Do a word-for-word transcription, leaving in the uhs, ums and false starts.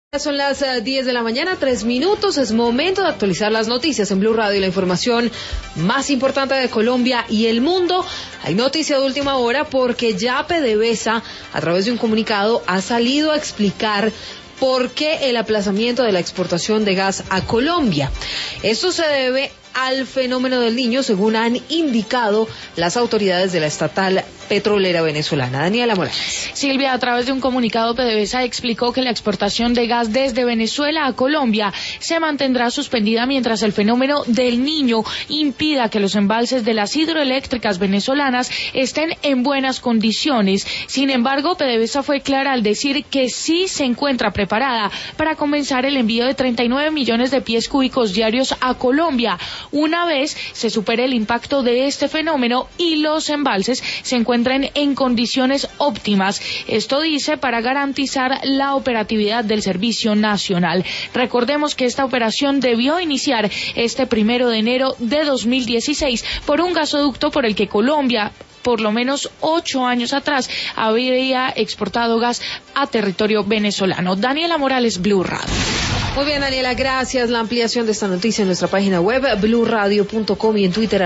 Son las uh, diez de la mañana, tres minutos, es momento de actualizar las noticias en Blue Radio y la información más importante de Colombia y el mundo. Hay noticia de última hora porque ya PDVSA, a través de un comunicado, ha salido a explicar por qué el aplazamiento de la exportación de gas a Colombia. Esto se debe al fenómeno del Niño, según han indicado las autoridades de la estatal petrolera venezolana. Daniela Morales. Silvia, a través de un comunicado, PDVSA explicó que la exportación de gas desde Venezuela a Colombia se mantendrá suspendida mientras el fenómeno del Niño impida que los embalses de las hidroeléctricas venezolanas estén en buenas condiciones. Sin embargo, PDVSA fue clara al decir que sí se encuentra preparada para comenzar el envío de treinta y nueve millones de pies cúbicos diarios a Colombia, una vez se supere el impacto de este fenómeno y los embalses se encuentren en condiciones óptimas. Esto dice para garantizar la operatividad del servicio nacional. Recordemos que esta operación debió iniciar este primero de enero de dos mil dieciséis por un gasoducto por el que Colombia, por lo menos ocho años atrás, había exportado gas a territorio venezolano. Daniela Morales, Blue Radio. Muy bien, Daniela, gracias. La ampliación de esta noticia en nuestra página web, blue radio punto com, y en Twitter